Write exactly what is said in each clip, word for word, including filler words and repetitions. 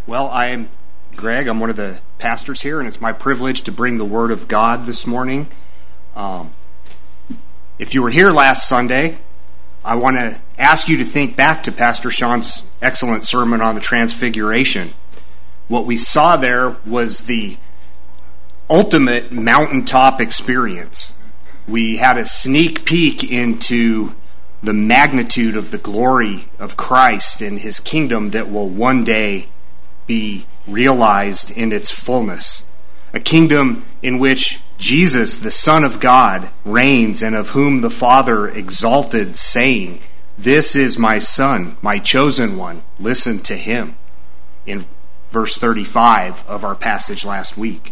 Well, I'm Greg. I'm one of the pastors here, and it's my privilege to bring the Word of God this morning. Um, if you were here last Sunday, I want to ask you to think back to Pastor Sean's excellent sermon on the Transfiguration. What we saw there was the ultimate mountaintop experience. We had a sneak peek into the magnitude of the glory of Christ and His kingdom that will one day be realized in its fullness. A kingdom in which Jesus, the Son of God, reigns, and of whom the Father exalted, saying, "This is my Son, my chosen one. Listen to Him." In verse thirty-five of our passage last week.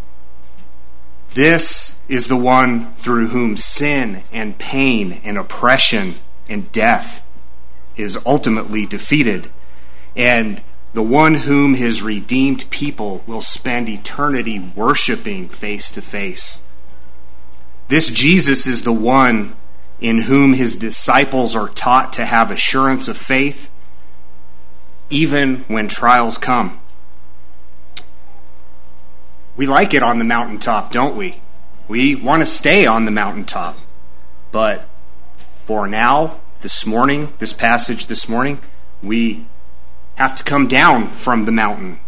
This is the one through whom sin and pain and oppression and death is ultimately defeated, and the one whom His redeemed people will spend eternity worshiping face to face. This Jesus is the one in whom His disciples are taught to have assurance of faith, even when trials come. We like it on the mountaintop, don't we? We want to stay on the mountaintop. But for now, this morning, this passage this morning, we have to come down from the mountain.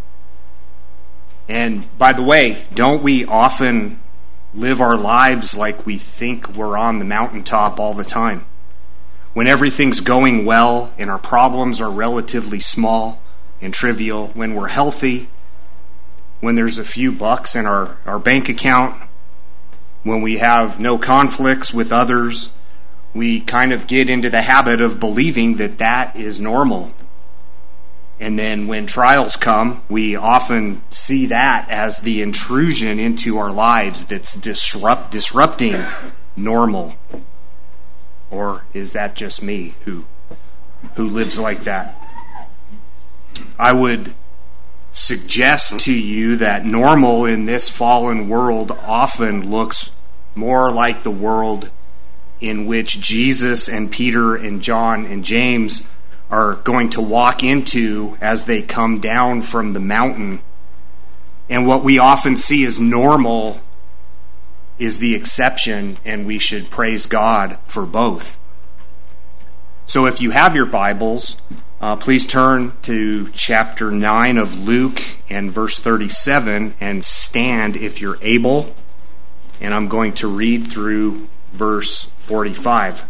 And by the way, don't we often live our lives like we think we're on the mountaintop all the time? When everything's going well and our problems are relatively small and trivial, when we're healthy, when there's a few bucks in our, our bank account, when we have no conflicts with others, we kind of get into the habit of believing that that is normal. And then when trials come, we often see that as the intrusion into our lives that's disrupt disrupting normal. Or is that just me who who lives like that? I would suggest to you that normal in this fallen world often looks more like the world in which Jesus and Peter and John and James are going to walk into as they come down from the mountain. And what we often see as normal is the exception, and we should praise God for both. So if you have your Bibles, uh, please turn to chapter nine of Luke and verse thirty-seven and stand if you're able. And I'm going to read through verse forty-five.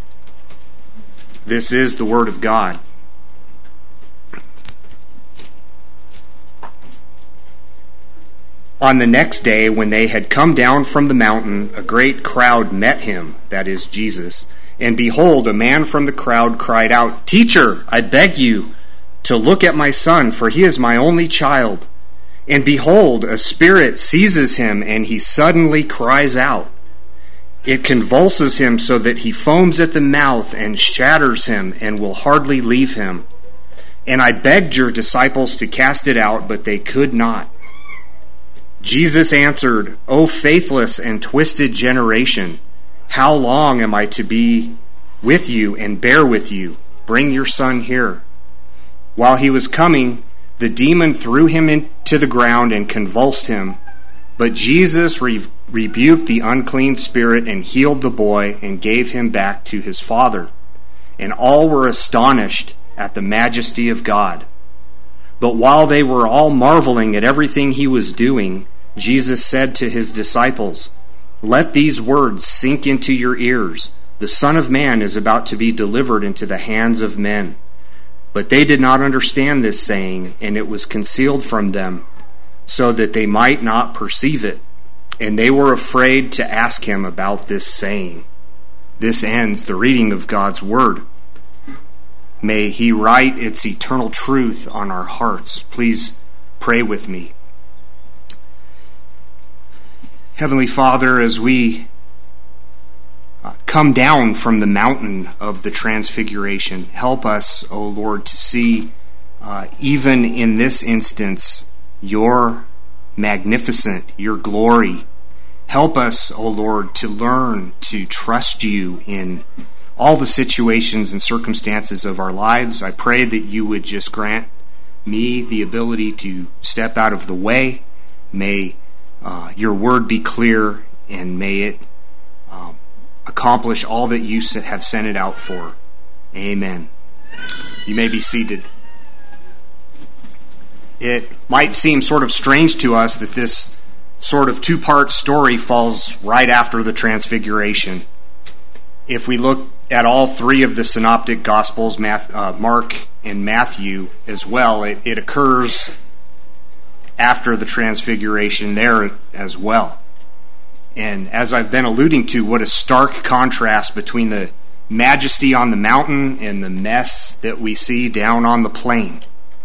This is the Word of God. On the next day, when they had come down from the mountain, a great crowd met him, that is Jesus. And behold, a man from the crowd cried out, "Teacher, I beg you to look at my son, for he is my only child. And behold, a spirit seizes him, and he suddenly cries out. It convulses him so that he foams at the mouth and shatters him and will hardly leave him. And I begged your disciples to cast it out, but they could not." Jesus answered, "O faithless and twisted generation, how long am I to be with you and bear with you? Bring your son here." While he was coming, the demon threw him into the ground and convulsed him. But Jesus re- rebuked the unclean spirit and healed the boy and gave him back to his father. And all were astonished at the majesty of God. But while they were all marveling at everything he was doing, Jesus said to his disciples, "Let these words sink into your ears. The Son of Man is about to be delivered into the hands of men." But they did not understand this saying, and it was concealed from them, so that they might not perceive it. And they were afraid to ask him about this saying. This ends the reading of God's Word. May He write its eternal truth on our hearts. Please pray with me. Heavenly Father, as we uh, come down from the mountain of the Transfiguration, help us, O Lord, to see, uh, even in this instance, your magnificent, your glory. Help us, O Lord, to learn to trust you in all the situations and circumstances of our lives. I pray that you would just grant me the ability to step out of the way. May uh, your word be clear, and may it um, accomplish all that you have sent it out for. Amen. You may be seated. It might seem sort of strange to us that this sort of two-part story falls right after the Transfiguration. If we look at all three of the synoptic Gospels, Math, uh, Mark and Matthew as well, it, it occurs after the Transfiguration there as well. And as I've been alluding to, what a stark contrast between the majesty on the mountain and the mess that we see down on the plain.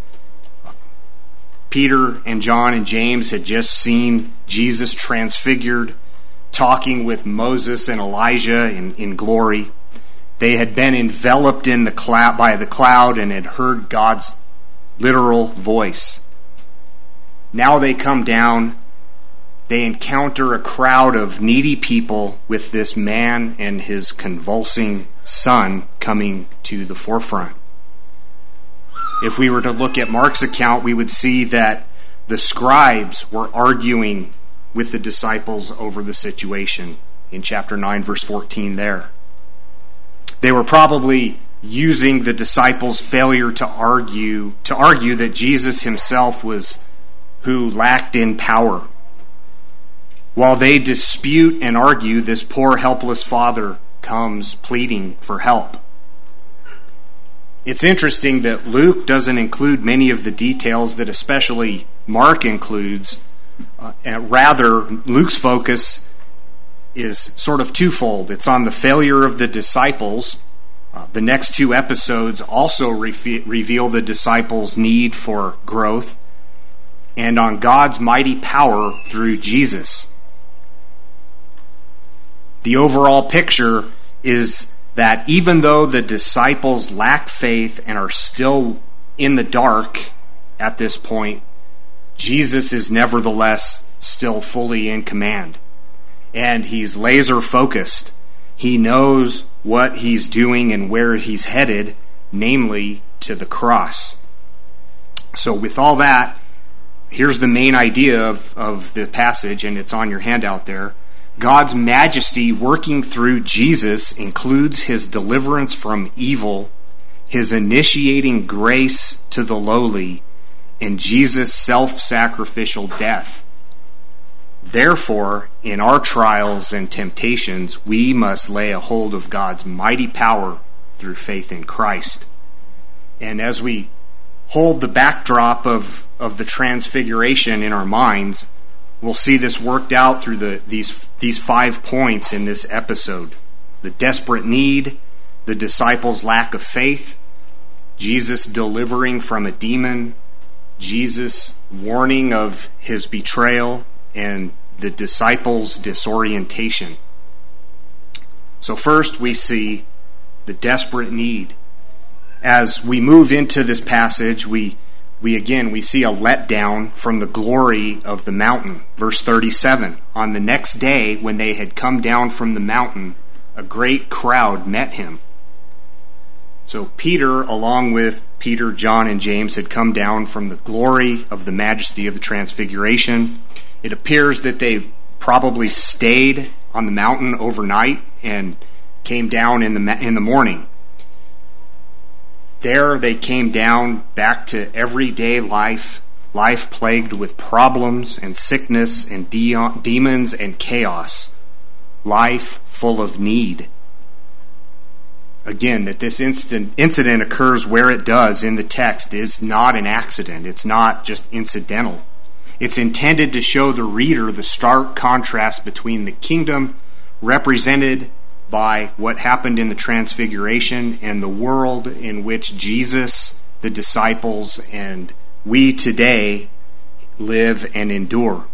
Peter and John and James had just seen Jesus transfigured, talking with Moses and Elijah in, in glory. They had been enveloped in the cloud by the cloud and had heard God's literal voice. Now they come down, they encounter a crowd of needy people with this man and his convulsing son coming to the forefront. If we were to look at Mark's account, we would see that the scribes were arguing with the disciples over the situation in chapter nine, verse fourteen there. They were probably using the disciples' failure to argue to argue that Jesus himself was who lacked in power. While they dispute and argue, this poor helpless father comes pleading for help. It's interesting that Luke doesn't include many of the details that especially Mark includes. Uh, and rather, Luke's focus is sort of twofold. It's on the failure of the disciples. Uh, the next two episodes also re- reveal the disciples' need for growth, and on God's mighty power through Jesus. The overall picture is that even though the disciples lack faith and are still in the dark at this point, Jesus is nevertheless still fully in command. And he's laser focused. He knows what he's doing and where he's headed, namely to the cross. So with all that, here's the main idea of, of the passage, and it's on your handout there. God's majesty working through Jesus includes his deliverance from evil, his initiating grace to the lowly, and Jesus' self-sacrificial death. Therefore, in our trials and temptations, we must lay a hold of God's mighty power through faith in Christ. And as we hold the backdrop of, of the Transfiguration in our minds, we'll see this worked out through the these these five points in this episode. The desperate need, the disciples' lack of faith, Jesus delivering from a demon, Jesus' warning of his betrayal, and the disciples' disorientation. So first we see the desperate need. As we move into this passage, we We again, we see a letdown from the glory of the mountain. Verse thirty-seven, on the next day when they had come down from the mountain, a great crowd met him. So Peter, along with Peter, John, and James, had come down from the glory of the majesty of the Transfiguration. It appears that they probably stayed on the mountain overnight and came down in the in the morning. There they came down back to everyday life, life plagued with problems and sickness and de- demons and chaos, life full of need. Again, that this instant, incident occurs where it does in the text is not an accident. It's not just incidental. It's intended to show the reader the stark contrast between the kingdom represented by what happened in the Transfiguration and the world in which Jesus, the disciples, and we today live and endure.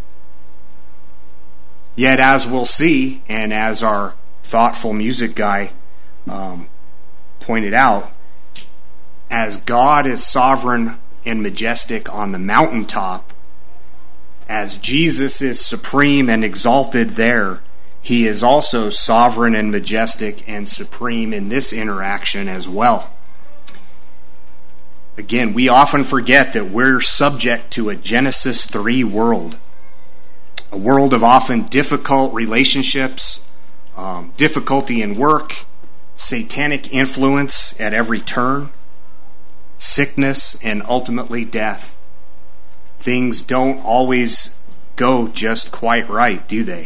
Yet, as we'll see, and as our thoughtful music guy um, pointed out, as God is sovereign and majestic on the mountaintop, as Jesus is supreme and exalted there, he is also sovereign and majestic and supreme in this interaction as well. Again, we often forget that we're subject to a Genesis three world, a world of often difficult relationships, um, difficulty in work, satanic influence at every turn, sickness, and ultimately death. Things don't always go just quite right, do they?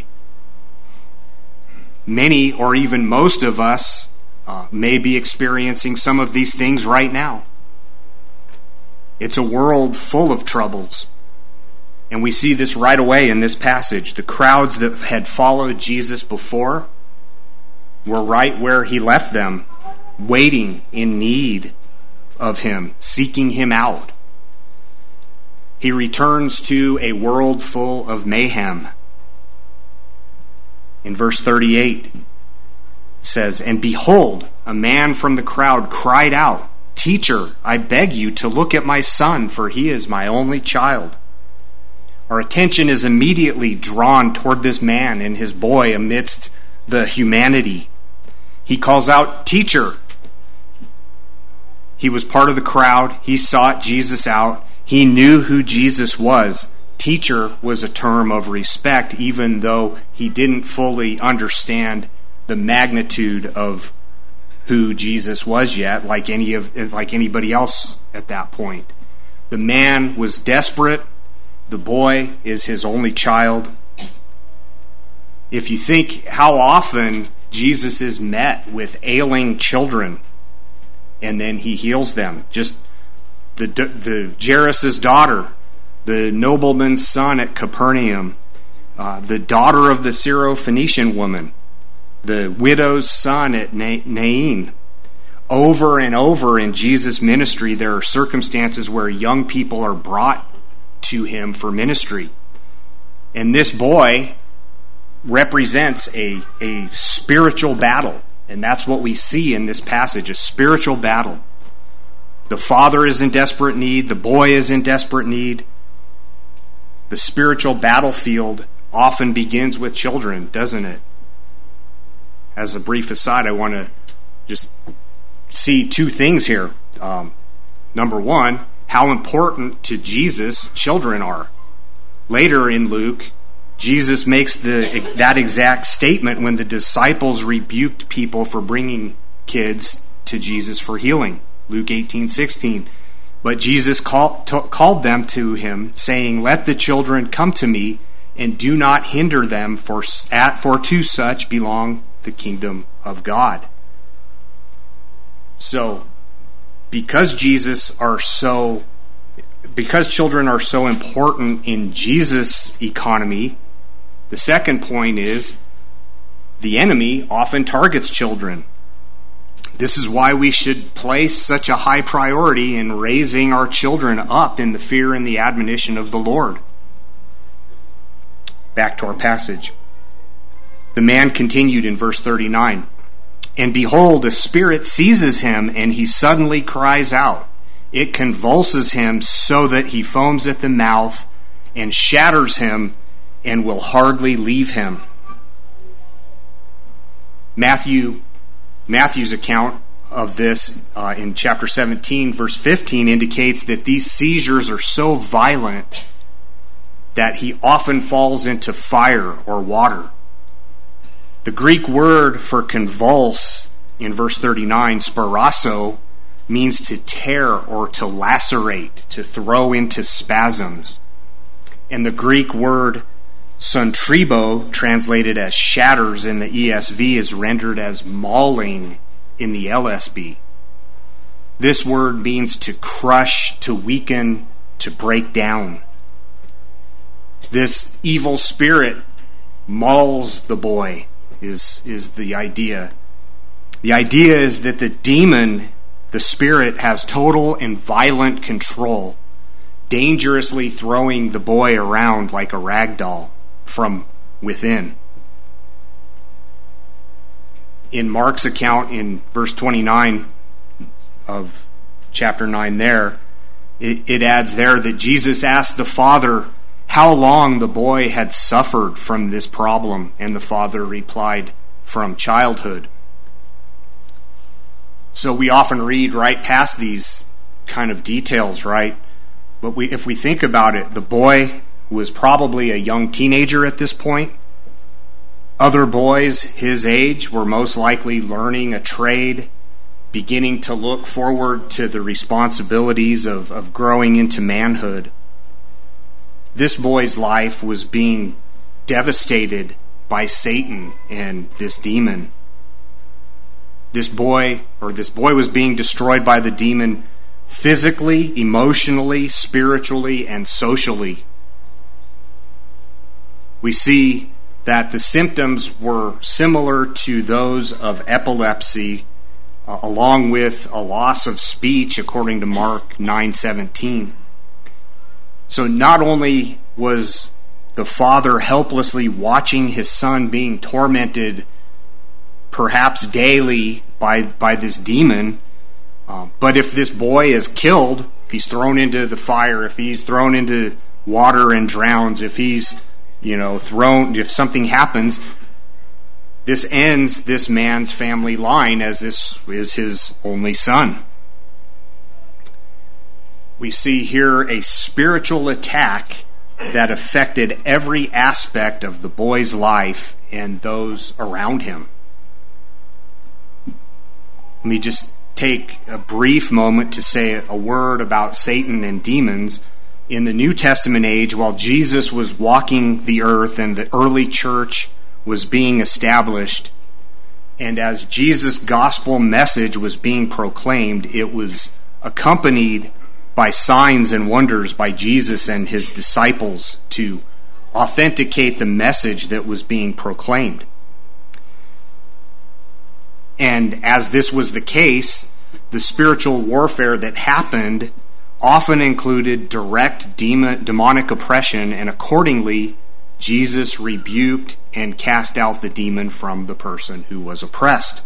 Many, or even most of us, uh, may be experiencing some of these things right now. It's a world full of troubles. And we see this right away in this passage. The crowds that had followed Jesus before were right where he left them, waiting in need of him, seeking him out. He returns to a world full of mayhem. In verse thirty-eight, it says, "And behold, a man from the crowd cried out, 'Teacher, I beg you to look at my son, for he is my only child.'" Our attention is immediately drawn toward this man and his boy amidst the humanity. He calls out, "Teacher." He was part of the crowd. He sought Jesus out. He knew who Jesus was. Teacher was a term of respect, even though he didn't fully understand the magnitude of who Jesus was yet, like any of like anybody else at that point. The man was desperate. The boy is his only child. If you think how often Jesus is met with ailing children, and then he heals them. Just the the Jairus' daughter, the nobleman's son at Capernaum, uh, the daughter of the Syrophoenician woman, the widow's son at Nain. Over and over in Jesus' ministry, there are circumstances where young people are brought to him for ministry. And this boy represents a, a spiritual battle. And that's what we see in this passage, a spiritual battle. The father is in desperate need. The boy is in desperate need. The spiritual battlefield often begins with children, doesn't it? As a brief aside, I want to just see two things here. Um, number one, how important to Jesus children are. Later in Luke, Jesus makes the that exact statement when the disciples rebuked people for bringing kids to Jesus for healing. Luke eighteen sixteen. But Jesus call, t- called them to him, saying, "Let the children come to me, and do not hinder them, for, at, for to such belong the kingdom of God." So, because Jesus are so, because children are so important in Jesus' economy, the second point is the enemy often targets children. This is why we should place such a high priority in raising our children up in the fear and the admonition of the Lord. Back to our passage. The man continued in verse thirty-nine. "And behold, a spirit seizes him, and he suddenly cries out. It convulses him so that he foams at the mouth and shatters him and will hardly leave him." Matthew Matthew's account of this uh, in chapter seventeen, verse fifteen, indicates that these seizures are so violent that he often falls into fire or water. The Greek word for convulse in verse thirty-nine, sparasso, means to tear or to lacerate, to throw into spasms. And the Greek word suntribo, translated as shatters in the E S V, is rendered as mauling in the L S B. This word means to crush, to weaken, to break down. This evil spirit mauls the boy, is, is the idea. The idea is that the demon, the spirit, has total and violent control, dangerously throwing the boy around like a rag doll from within. In Mark's account in verse twenty-nine of chapter nine there, it, it adds there that Jesus asked the father how long the boy had suffered from this problem, and the father replied, "From childhood." So we often read right past these kind of details, right? But we, if we think about it, the boy was probably a young teenager at this point. Other boys his age were most likely learning a trade, beginning to look forward to the responsibilities of, of growing into manhood. This boy's life was being devastated by Satan and this demon. This boy, or this boy was being destroyed by the demon physically, emotionally, spiritually, and socially. We see that the symptoms were similar to those of epilepsy, uh, along with a loss of speech, according to Mark nine seventeen. So not only was the father helplessly watching his son being tormented, perhaps daily, by, by this demon, uh, but if this boy is killed, if he's thrown into the fire, if he's thrown into water and drowns, if he's, you know, thrown, if something happens, this ends this man's family line, as this is his only son. We see here a spiritual attack that affected every aspect of the boy's life and those around him. Let me just take a brief moment to say a word about Satan and demons. In the New Testament age, while Jesus was walking the earth and the early church was being established, and as Jesus' gospel message was being proclaimed, it was accompanied by signs and wonders by Jesus and his disciples to authenticate the message that was being proclaimed. And as this was the case, the spiritual warfare that happened often included direct demon, demonic oppression, and accordingly, Jesus rebuked and cast out the demon from the person who was oppressed.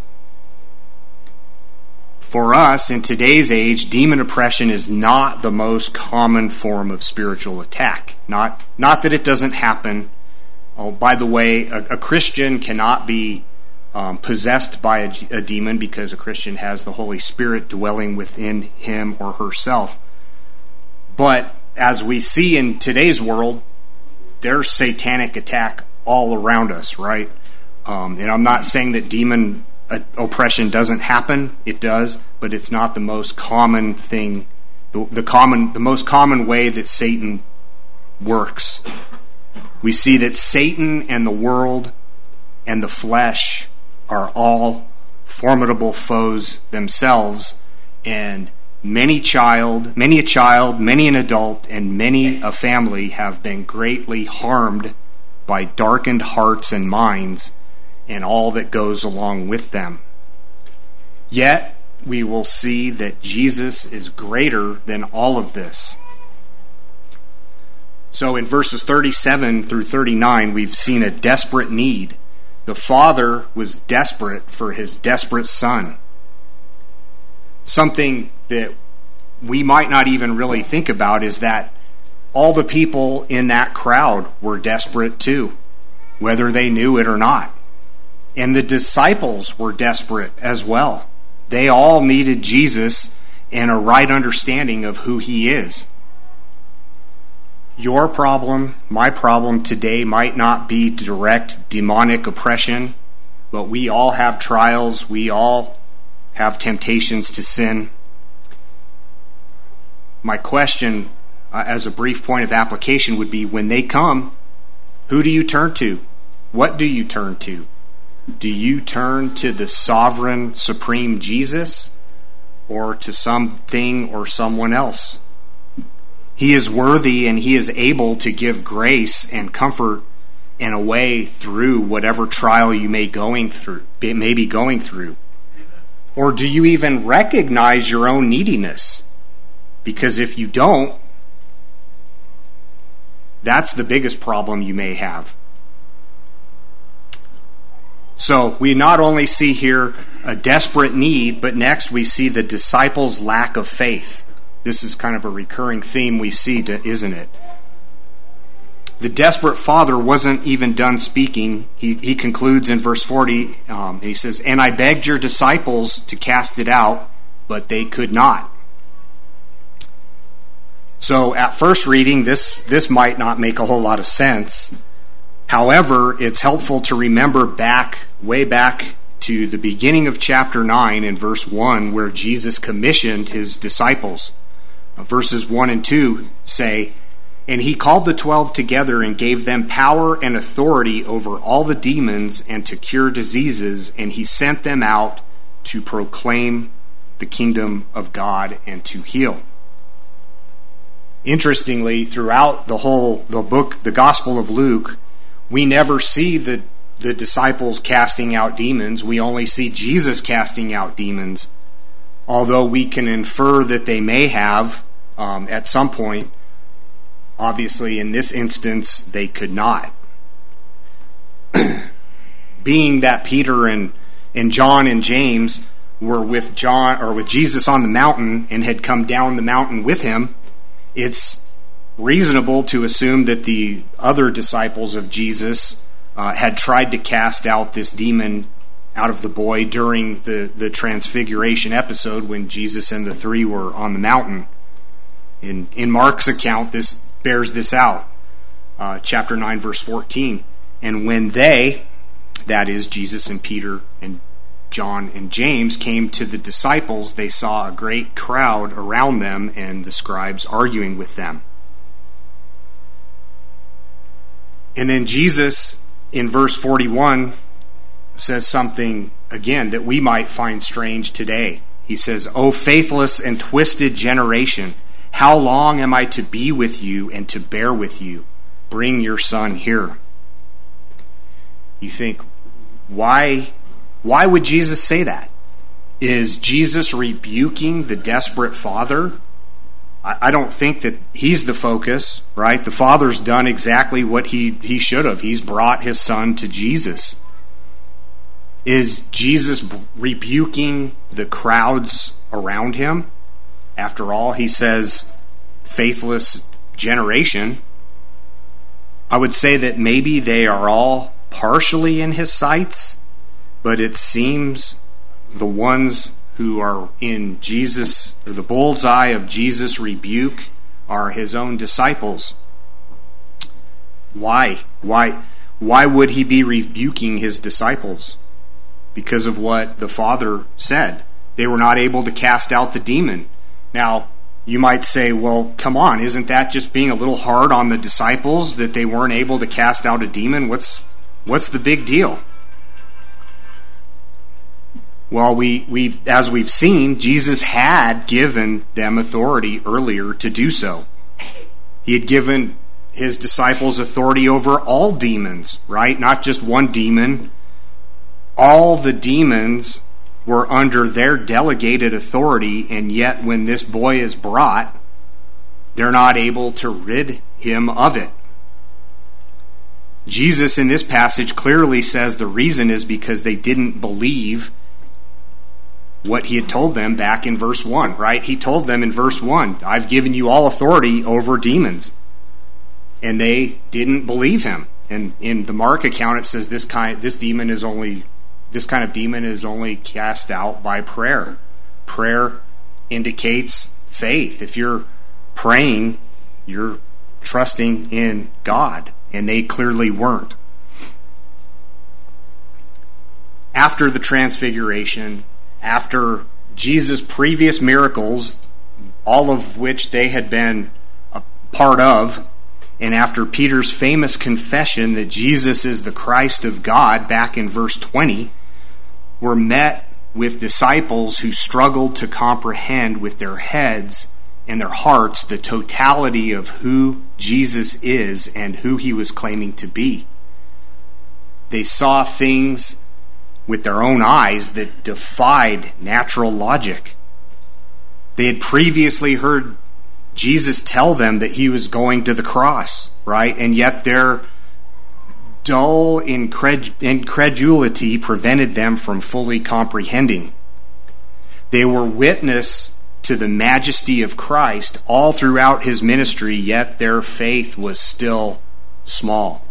For us, in today's age, demon oppression is not the most common form of spiritual attack. Not, not that it doesn't happen. Oh, by the way, a, a Christian cannot be um, possessed by a, a demon, because a Christian has the Holy Spirit dwelling within him or herself. But as we see in today's world, there's satanic attack all around us, right? Um, and I'm not saying that demon oppression doesn't happen. It does, but it's not the most common thing. The, the common, the most common way that Satan works. We see that Satan and the world and the flesh are all formidable foes themselves, and many child, many a child, many an adult, and many a family have been greatly harmed by darkened hearts and minds and all that goes along with them. Yet, we will see that Jesus is greater than all of this. So in verses thirty-seven through thirty-nine, we've seen a desperate need. The father was desperate for his desperate son. Something that we might not even really think about is that all the people in that crowd were desperate too, whether they knew it or not. And the disciples were desperate as well. They all needed Jesus and a right understanding of who he is. Your problem, my problem today might not be direct demonic oppression, but we all have trials. We all have temptations to sin. My question, uh, as a brief point of application, would be, when they come, who do you turn to? What do you turn to? Do you turn to the sovereign, supreme Jesus, or to something or someone else? He is worthy and he is able to give grace and comfort and a way through whatever trial you may going through, may be going through. Or do you even recognize your own neediness? Because if you don't, that's the biggest problem you may have. So we not only see here a desperate need, but next we see the disciples' lack of faith. This is kind of a recurring theme we see, isn't it? The desperate father wasn't even done speaking. He, he concludes in verse forty, um, he says, "And I begged your disciples to cast it out, but they could not." So at first reading, this, this might not make a whole lot of sense. However, it's helpful to remember back, way back to the beginning of chapter nine and verse one, where Jesus commissioned his disciples. Verses one and two say, "And he called the twelve together and gave them power and authority over all the demons and to cure diseases, and he sent them out to proclaim the kingdom of God and to heal." Interestingly, throughout the whole the book, the Gospel of Luke, we never see the, the disciples casting out demons. We only see Jesus casting out demons, although we can infer that they may have um, at some point. Obviously, in this instance, they could not. Being that Peter and, and John and James were with John or with Jesus on the mountain and had come down the mountain with him, it's reasonable to assume that the other disciples of Jesus uh, had tried to cast out this demon out of the boy during the, the transfiguration episode when Jesus and the three were on the mountain. In, in Mark's account, this bears this out. Uh, chapter nine, verse fourteen. "And when they," that is Jesus and Peter and John and James, "came to the disciples, they saw a great crowd around them and the scribes arguing with them." And then Jesus, in verse forty-one, says something, again, that we might find strange today. He says, "O faithless and twisted generation, how long am I to be with you and to bear with you? Bring your son here." You think, why, why would Jesus say that? Is Jesus rebuking the desperate father? I, I don't think that he's the focus, right? The father's done exactly what he, he should have. He's brought his son to Jesus. Is Jesus rebuking the crowds around him? After all, he says, faithless generation. I would say that maybe they are all partially in his sights, but it seems the ones who are in Jesus, or the bullseye of Jesus' rebuke, are his own disciples. Why? Why? Why would he be rebuking his disciples? Because of what the Father said. They were not able to cast out the demon. Now, you might say, well, come on, isn't that just being a little hard on the disciples that they weren't able to cast out a demon? What's what's the big deal? Well, we we as we've seen, Jesus had given them authority earlier to do so. He had given his disciples authority over all demons, right? Not just one demon. All the demons were under their delegated authority, and yet when this boy is brought, they're not able to rid him of it. Jesus in this passage clearly says the reason is because they didn't believe what he had told them back in verse one, right? He told them in verse one, I've given you all authority over demons. And they didn't believe him. And in the Mark account it says this kind this demon is only This kind of demon is only cast out by prayer. Prayer indicates faith. If you're praying, you're trusting in God, and they clearly weren't. After the transfiguration, after Jesus' previous miracles, all of which they had been a part of, and after Peter's famous confession that Jesus is the Christ of God back in verse twenty, were met with disciples who struggled to comprehend with their heads and their hearts the totality of who Jesus is and who he was claiming to be. They saw things with their own eyes that defied natural logic. They had previously heard Jesus tell them that he was going to the cross, right? And yet their dull incred- incredulity prevented them from fully comprehending. They were witness to the majesty of Christ all throughout his ministry, yet their faith was still small.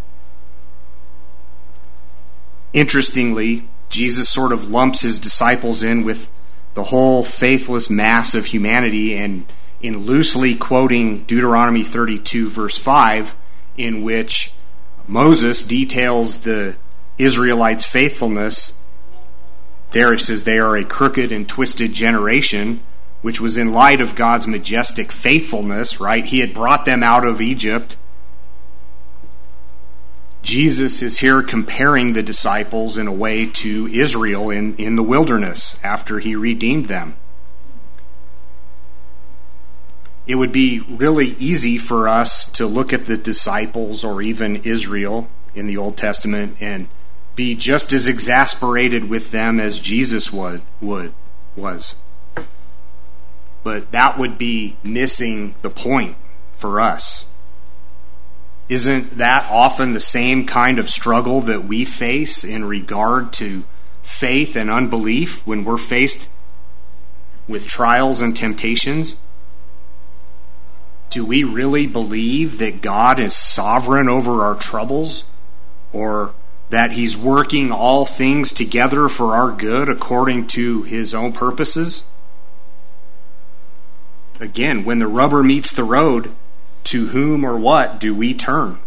Interestingly, Jesus sort of lumps his disciples in with the whole faithless mass of humanity, and in loosely quoting Deuteronomy thirty-two, verse five, in which Moses details the Israelites' faithfulness. There it says they are a crooked and twisted generation, which was in light of God's majestic faithfulness, right? He had brought them out of Egypt. Jesus is here comparing the disciples in a way to Israel in, in the wilderness after he redeemed them. It would be really easy for us to look at the disciples or even Israel in the Old Testament and be just as exasperated with them as Jesus would, would was. But that would be missing the point for us. Isn't that often the same kind of struggle that we face in regard to faith and unbelief when we're faced with trials and temptations? Do we really believe that God is sovereign over our troubles, or that he's working all things together for our good according to his own purposes? Again, when the rubber meets the road, to whom or what do we turn?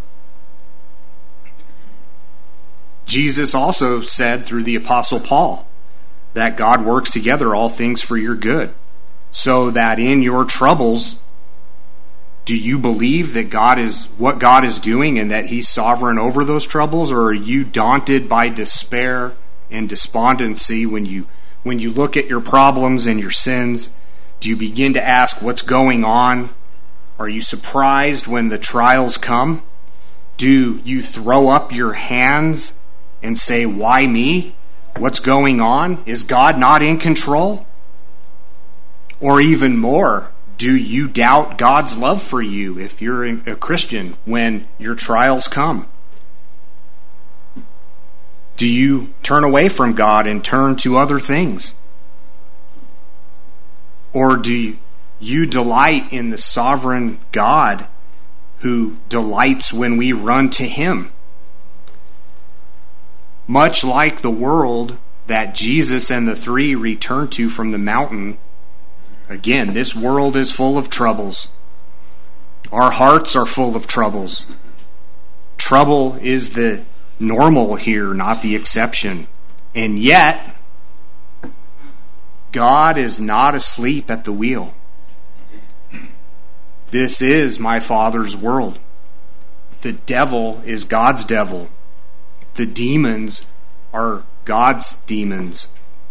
Jesus also said through the Apostle Paul that God works together all things for your good, so that in your troubles, do you believe that God is what God is doing and that he's sovereign over those troubles, or are you daunted by despair and despondency when you when you look at your problems and your sins? Do you begin to ask what's going on? Are you surprised when the trials come? Do you throw up your hands and say, "Why me? What's going on? Is God not in control?" Or even more, do you doubt God's love for you if you're a Christian when your trials come? Do you turn away from God and turn to other things? Or do you You delight in the sovereign God who delights when we run to him? Much like the world that Jesus and the three returned to from the mountain, again, this world is full of troubles. Our hearts are full of troubles. Trouble is the normal here, not the exception. And yet, God is not asleep at the wheel. This is my Father's world. The devil is God's devil. The demons are God's demons.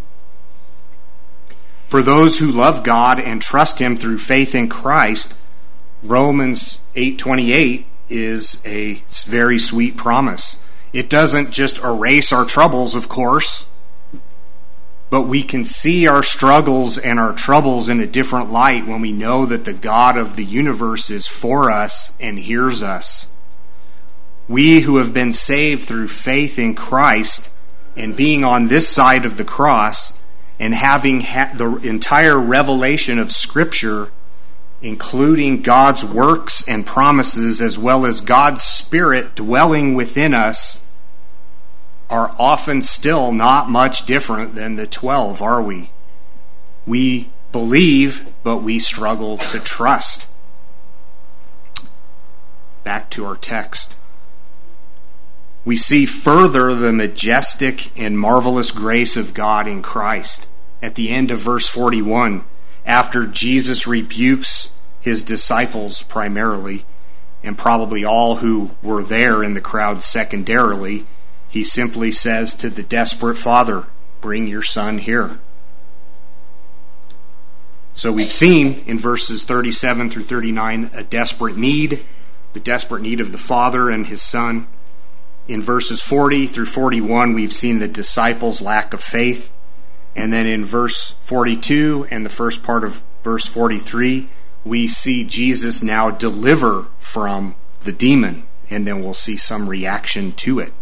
For those who love God and trust him through faith in Christ, Romans eight twenty-eight is a very sweet promise. It doesn't just erase our troubles, of course, but we can see our struggles and our troubles in a different light when we know that the God of the universe is for us and hears us. We who have been saved through faith in Christ and being on this side of the cross and having ha- the entire revelation of Scripture, including God's works and promises as well as God's Spirit dwelling within us, are often still not much different than the twelve, are we? We believe, but we struggle to trust. Back to our text. We see further the majestic and marvelous grace of God in Christ. At the end of verse forty-one, after Jesus rebukes his disciples primarily, and probably all who were there in the crowd secondarily, he simply says to the desperate father, "Bring your son here." So we've seen in verses thirty-seven through thirty-nine a desperate need, the desperate need of the father and his son. In verses forty through forty-one, we've seen the disciples' lack of faith. And then in verse forty-two and the first part of verse forty-three, we see Jesus now deliver from the demon, and then we'll see some reaction to it.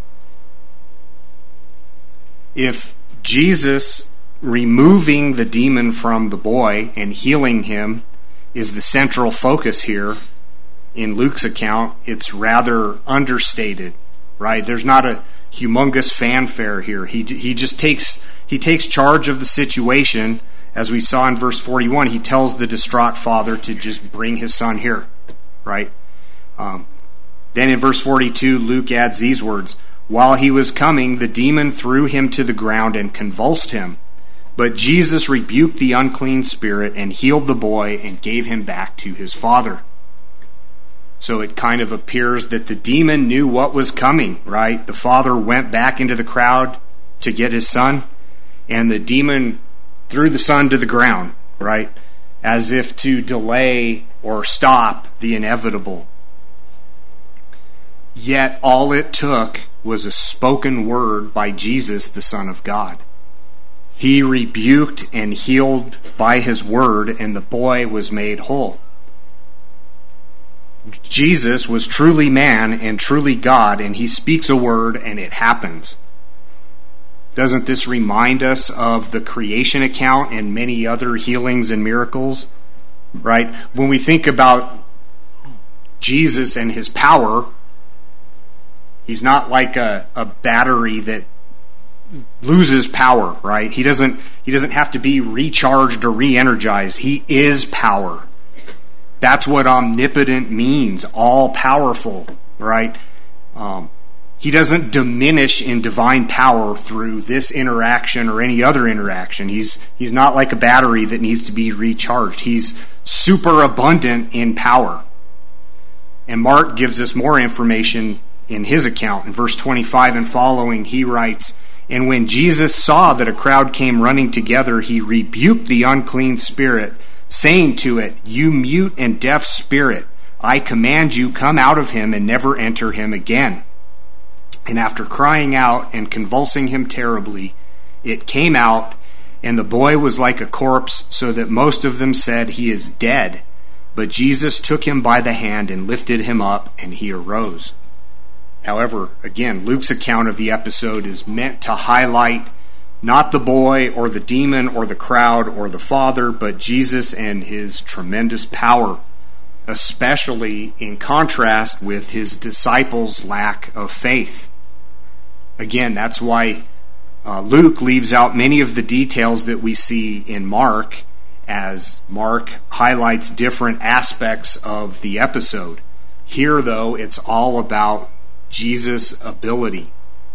If Jesus removing the demon from the boy and healing him is the central focus here in Luke's account, it's rather understated, right? There's not a humongous fanfare here. He he just takes he takes charge of the situation as we saw in verse forty-one, he tells the distraught father to just bring his son here, right? Um, then in verse forty-two, Luke adds these words, "While he was coming, the demon threw him to the ground and convulsed him. But Jesus rebuked the unclean spirit and healed the boy and gave him back to his father." So it kind of appears that the demon knew what was coming, right? The father went back into the crowd to get his son, and the demon threw the son to the ground, right? As if to delay or stop the inevitable. Yet all it took was a spoken word by Jesus, the Son of God. He rebuked and healed by his word, and the boy was made whole. Jesus was truly man and truly God, and he speaks a word and it happens. Doesn't this remind us of the creation account and many other healings and miracles? Right? When we think about Jesus and his power, he's not like a, a battery that loses power, right? He doesn't he doesn't have to be recharged or re-energized. He is power. That's what omnipotent means, all powerful, right? Um, he doesn't diminish in divine power through this interaction or any other interaction. He's he's not like a battery that needs to be recharged. He's super abundant in power. And Mark gives us more information in his account. In verse twenty-five and following, he writes, "And when Jesus saw that a crowd came running together, he rebuked the unclean spirit, saying to it, 'You mute and deaf spirit, I command you, come out of him and never enter him again.' And after crying out and convulsing him terribly, it came out, and the boy was like a corpse, so that most of them said, 'He is dead.' But Jesus took him by the hand and lifted him up, and he arose." However, again, Luke's account of the episode is meant to highlight not the boy or the demon or the crowd or the father, but Jesus and his tremendous power, especially in contrast with his disciples' lack of faith. Again, that's why uh, Luke leaves out many of the details that we see in Mark, as Mark highlights different aspects of the episode. Here, though, it's all about Jesus' ability.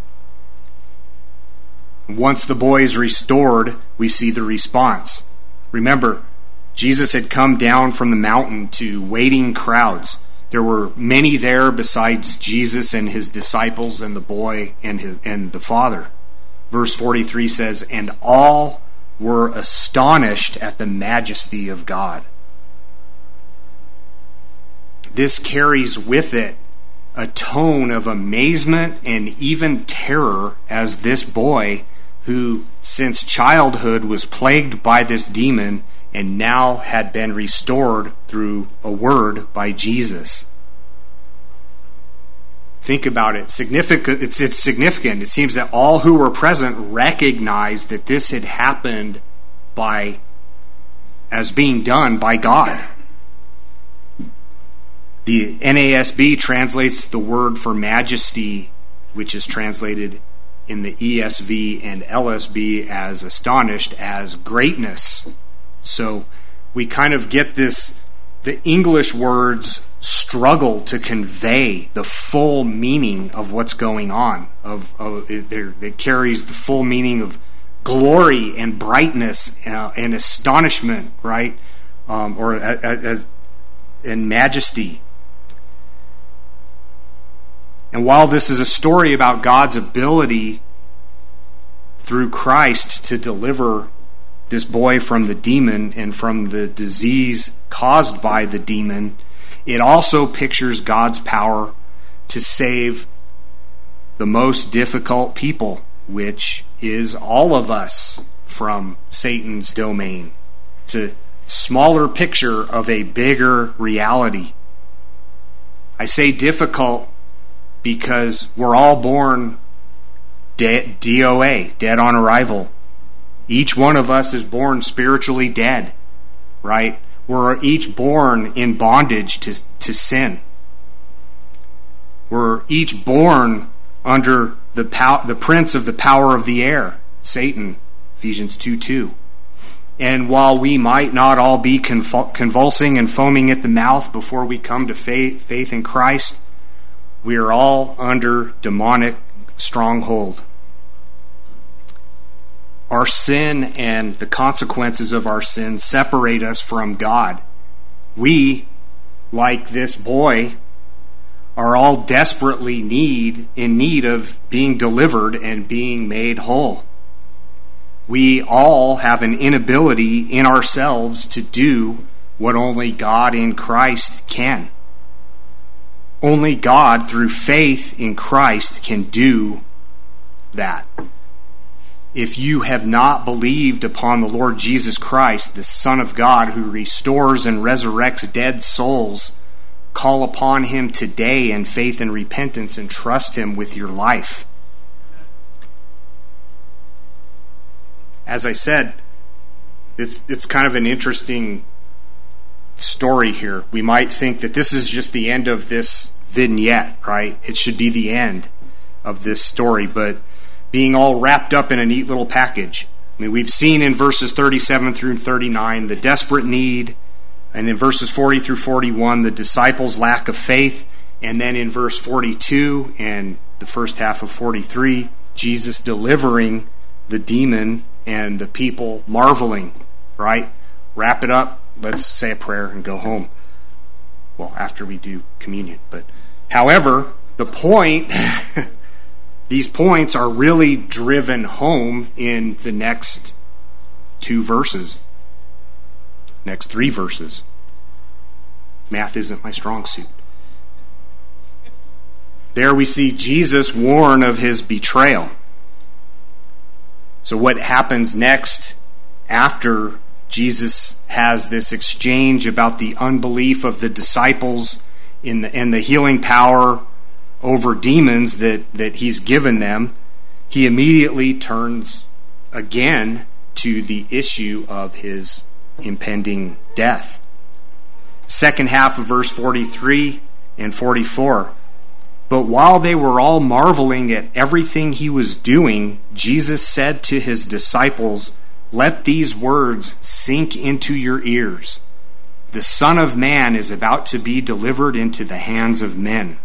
Once the boy is restored, we see the response. Remember, Jesus had come down from the mountain to waiting crowds. There were many there besides Jesus and his disciples and the boy and his, and the father. Verse forty-three says, "And all were astonished at the majesty of God." This carries with it a tone of amazement and even terror, as this boy, who since childhood was plagued by this demon and now had been restored through a word by Jesus. Think about it. Significant. It's, it's significant. It seems that all who were present recognized that this had happened by, as being done by God. The N A S B translates the word for majesty, which is translated in the E S V and L S B as astonished, as greatness. So we kind of get this, the English words struggle to convey the full meaning of what's going on. Of, of it, it carries the full meaning of glory and brightness uh, and astonishment, right? Um, or uh, uh, and majesty. And while this is a story about God's ability through Christ to deliver this boy from the demon and from the disease caused by the demon, it also pictures God's power to save the most difficult people, which is all of us, from Satan's domain. It's a smaller picture of a bigger reality. I say difficult because we're all born de- D O A, dead on arrival. Each one of us is born spiritually dead, right? We're each born in bondage to, to sin. We're each born under the pow- the prince of the power of the air, Satan, Ephesians two two. And while we might not all be convul- convulsing and foaming at the mouth before we come to faith, faith in Christ, we are all under demonic stronghold. Our sin and the consequences of our sin separate us from God. We, like this boy, are all desperately need in need of being delivered and being made whole. We all have an inability in ourselves to do what only God in Christ can. Only God, through faith in Christ, can do that. If you have not believed upon the Lord Jesus Christ, the Son of God, who restores and resurrects dead souls, call upon him today in faith and repentance and trust him with your life. As I said, it's it's kind of an interesting story here. We might think that this is just the end of this vignette, right? It should be the end of this story, but being all wrapped up in a neat little package. I mean, we've seen in verses thirty-seven through thirty-nine the desperate need, and in verses forty through forty-one the disciples' lack of faith, and then in verse forty-two and the first half of forty-three, Jesus delivering the demon and the people marveling, right? Wrap it up, let's say a prayer and go home. Well, after we do communion. But however, the point, these points are really driven home in the next two verses. Next three verses. Math isn't my strong suit. There we see Jesus warn of his betrayal. So what happens next after Jesus has this exchange about the unbelief of the disciples in the, and the healing power over demons that, that he's given them, he immediately turns again to the issue of his impending death. Second half of verse forty-three and forty-four. But while they were all marveling at everything he was doing, Jesus said to his disciples, "Let these words sink into your ears. The Son of Man is about to be delivered into the hands of men."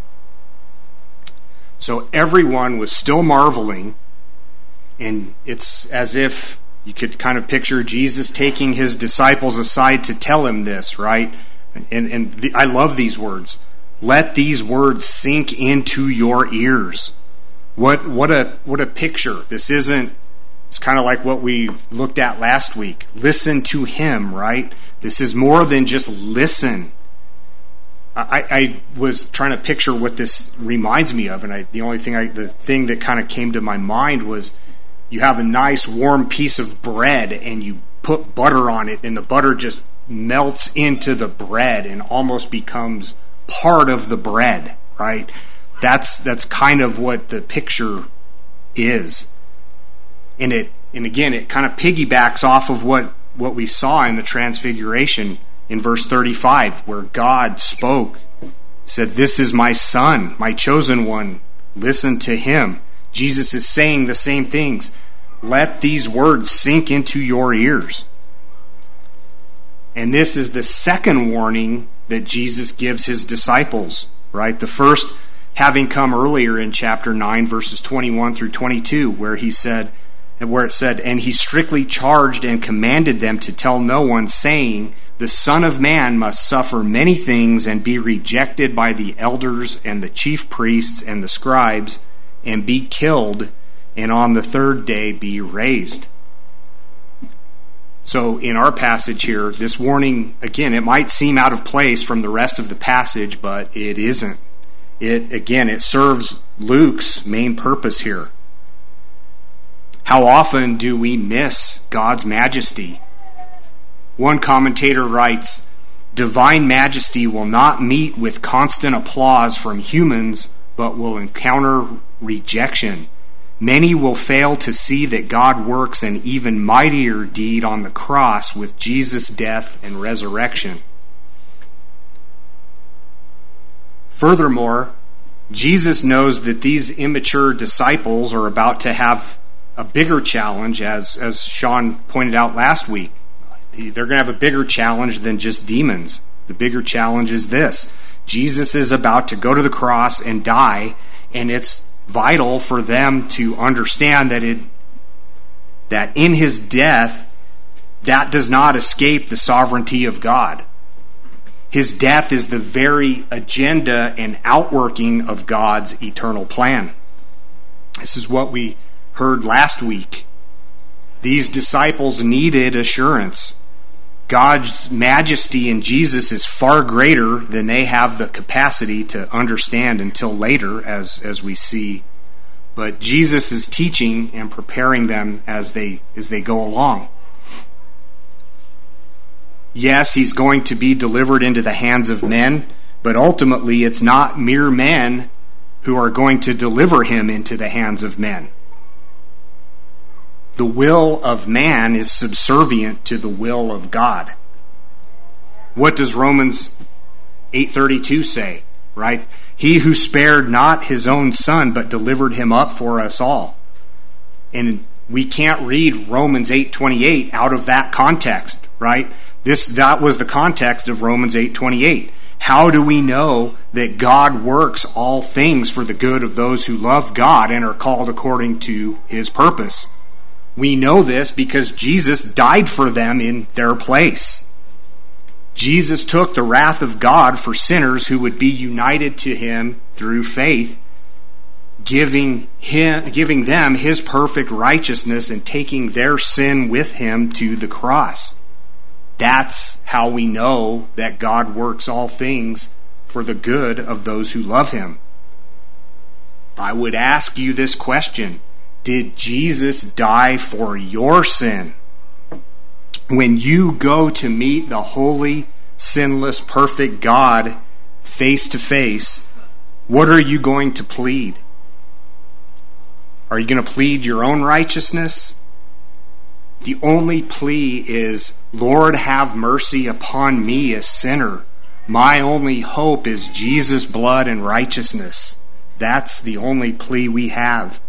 So everyone was still marveling, and it's as if you could kind of picture Jesus taking his disciples aside to tell him this, right? And, and the, I love these words. Let these words sink into your ears. What what a what a picture. This isn't, it's kind of like what we looked at last week. Listen to him, right? This is more than just listen. I, I was trying to picture what this reminds me of, and I, the only thing I, the thing that kind of came to my mind was you have a nice warm piece of bread and you put butter on it, and the butter just melts into the bread and almost becomes part of the bread, right? That's that's kind of what the picture is. And it and again it kind of piggybacks off of what, what we saw in the Transfiguration in verse thirty-five, where God spoke, said, "This is my son, my chosen one. Listen to him." Jesus is saying the same things. Let these words sink into your ears. And this is the second warning that Jesus gives his disciples, right? The first having come earlier in chapter nine, verses twenty-one through twenty-two, where he said, where it said, "And he strictly charged and commanded them to tell no one, saying, the Son of Man must suffer many things and be rejected by the elders and the chief priests and the scribes, and be killed, and on the third day be raised." So in our passage here, this warning, again, it might seem out of place from the rest of the passage, but it isn't. It, again, it serves Luke's main purpose here. How often do we miss God's majesty? One commentator writes, "Divine majesty will not meet with constant applause from humans, but will encounter rejection. Many will fail to see that God works an even mightier deed on the cross with Jesus' death and resurrection." Furthermore, Jesus knows that these immature disciples are about to have a bigger challenge, as, as Sean pointed out last week. They're going to have a bigger challenge than just demons. The bigger challenge is this. Jesus is about to go to the cross and die, and it's vital for them to understand that it that in his death, that does not escape the sovereignty of God. His death is the very agenda and outworking of God's eternal plan. This is what we heard last week. These disciples needed assurance. God's majesty in Jesus is far greater than they have the capacity to understand until later, as, as we see. But Jesus is teaching and preparing them as they as they go along. Yes, he's going to be delivered into the hands of men, but ultimately it's not mere men who are going to deliver him into the hands of men. The will of man is subservient to the will of God. What does Romans eight thirty-two say, right? He who spared not his own son, but delivered him up for us all. And we can't read Romans eight twenty-eight out of that context, right? This that was the context of Romans eight twenty-eight. How do we know that God works all things for the good of those who love God and are called according to his purpose? We know this because Jesus died for them in their place. Jesus took the wrath of God for sinners who would be united to him through faith, giving him, giving them his perfect righteousness and taking their sin with him to the cross. That's how we know that God works all things for the good of those who love him. I would ask you this question. Did Jesus die for your sin? When you go to meet the holy, sinless, perfect God face to face, what are you going to plead? Are you going to plead your own righteousness? The only plea is, Lord, have mercy upon me, a sinner. My only hope is Jesus' blood and righteousness. That's the only plea we have.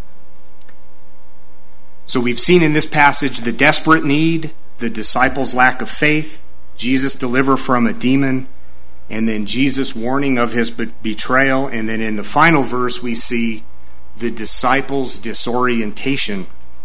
So we've seen in this passage the desperate need, the disciples' lack of faith, Jesus deliver from a demon, and then Jesus' warning of his betrayal, and then in the final verse we see the disciples' disorientation.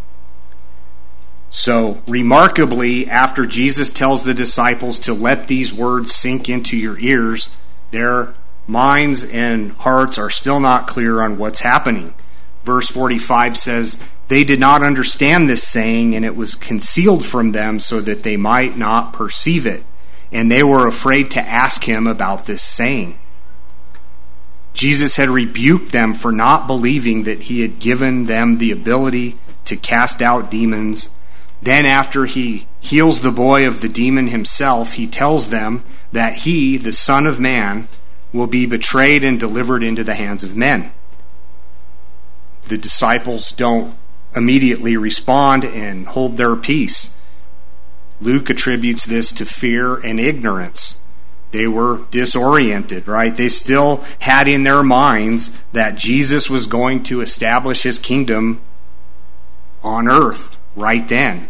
So, remarkably, after Jesus tells the disciples to let these words sink into your ears, their minds and hearts are still not clear on what's happening. Verse forty-five says, they did not understand this saying, and it was concealed from them so that they might not perceive it. And they were afraid to ask him about this saying. Jesus had rebuked them for not believing that he had given them the ability to cast out demons. Then after he heals the boy of the demon himself, he tells them that he, the Son of Man, will be betrayed and delivered into the hands of men. The disciples don't immediately respond and hold their peace. Luke attributes this to fear and ignorance. They were disoriented, right? They still had in their minds that Jesus was going to establish his kingdom on earth right then.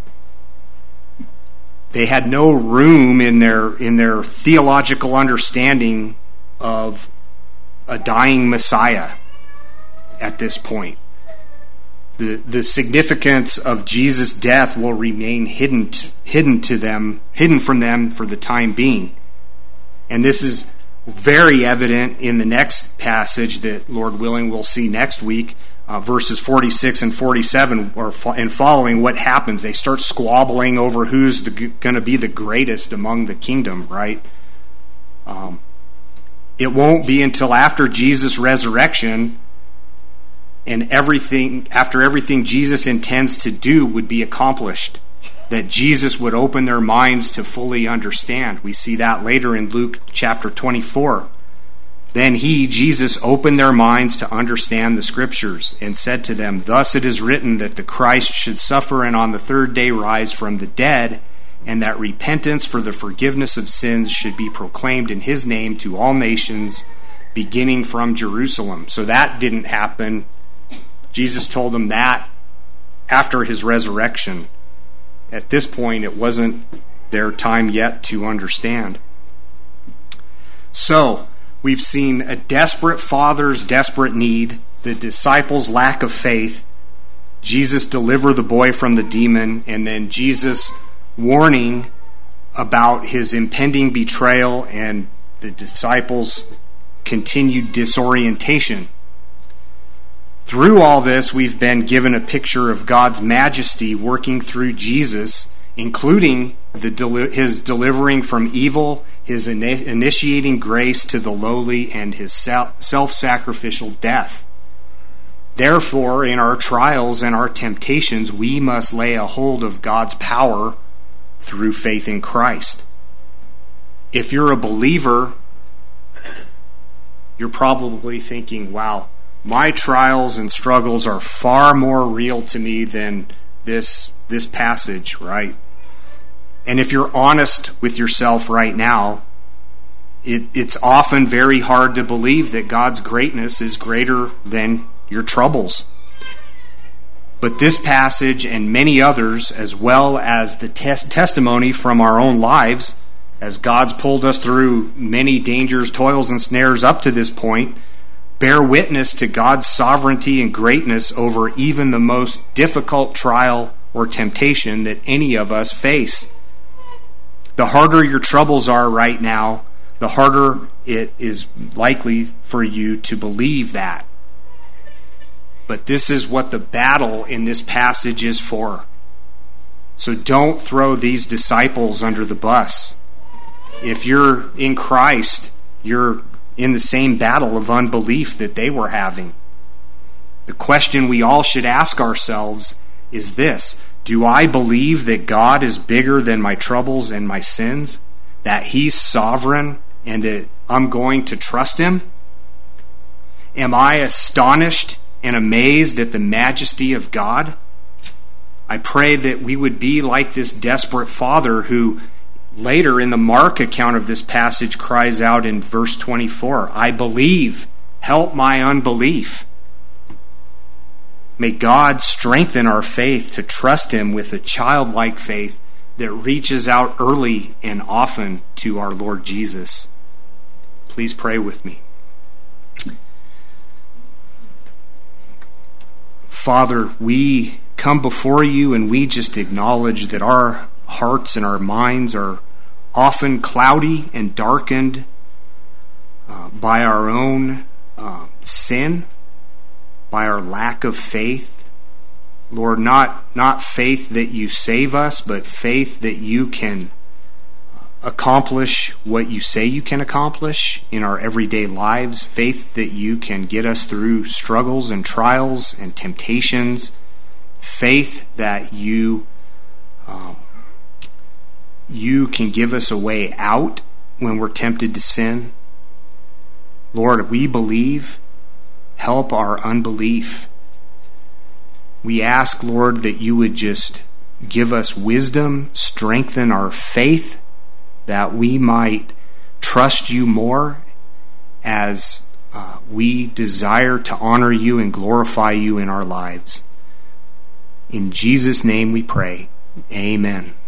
They had no room in their in their theological understanding of a dying Messiah at this point. The, the significance of Jesus' death will remain hidden to, hidden to them, hidden from them for the time being. And this is very evident in the next passage that, Lord willing, we'll see next week, uh, verses forty-six and forty-seven, or and following. What happens? They start squabbling over who's going to be the greatest among the kingdom, right? Um, it won't be until after Jesus' resurrection and everything, after everything Jesus intends to do would be accomplished, that Jesus would open their minds to fully understand. We see that later in Luke chapter twenty-four. Then he, Jesus, opened their minds to understand the Scriptures and said to them, thus it is written that the Christ should suffer and on the third day rise from the dead, and that repentance for the forgiveness of sins should be proclaimed in his name to all nations, beginning from Jerusalem. So that didn't happen. Jesus told them that after his resurrection. at this point, it wasn't their time yet to understand. So, we've seen a desperate father's desperate need, the disciples' lack of faith, Jesus deliver the boy from the demon, and then Jesus warning about his impending betrayal and the disciples' continued disorientation. Through all this, we've been given a picture of God's majesty working through Jesus, including the deli- his delivering from evil, his in- initiating grace to the lowly, and his self-sacrificial death. Therefore, in our trials and our temptations, we must lay a hold of God's power through faith in Christ. If you're a believer, you're probably thinking, wow, my trials and struggles are far more real to me than this, this passage, right? And if you're honest with yourself right now, it, it's often very hard to believe that God's greatness is greater than your troubles. But this passage and many others, as well as the tes- testimony from our own lives, as God's pulled us through many dangers, toils, and snares up to this point, bear witness to God's sovereignty and greatness over even the most difficult trial or temptation that any of us face. The harder your troubles are right now, the harder it is likely for you to believe that. But this is what the battle in this passage is for. So don't throw these disciples under the bus. If you're in Christ, you're in the same battle of unbelief that they were having. The question we all should ask ourselves is this: do I believe that God is bigger than my troubles and my sins? That He's sovereign and that I'm going to trust Him? Am I astonished and amazed at the majesty of God? I pray that we would be like this desperate father who later in the Mark account of this passage cries out in verse twenty-four, I believe, help my unbelief. May God strengthen our faith to trust Him with a childlike faith that reaches out early and often to our Lord Jesus. Please pray with me. Father, we come before you and we just acknowledge that our hearts and our minds are often cloudy and darkened uh, by our own uh, sin, by our lack of faith. Lord, not, not faith that you save us, but faith that you can accomplish what you say you can accomplish in our everyday lives, faith that you can get us through struggles and trials and temptations, faith that you um, you can give us a way out when we're tempted to sin. Lord, we believe. Help our unbelief. We ask, Lord, that you would just give us wisdom, strengthen our faith, that we might trust you more as uh, we desire to honor you and glorify you in our lives. In Jesus' name we pray. Amen.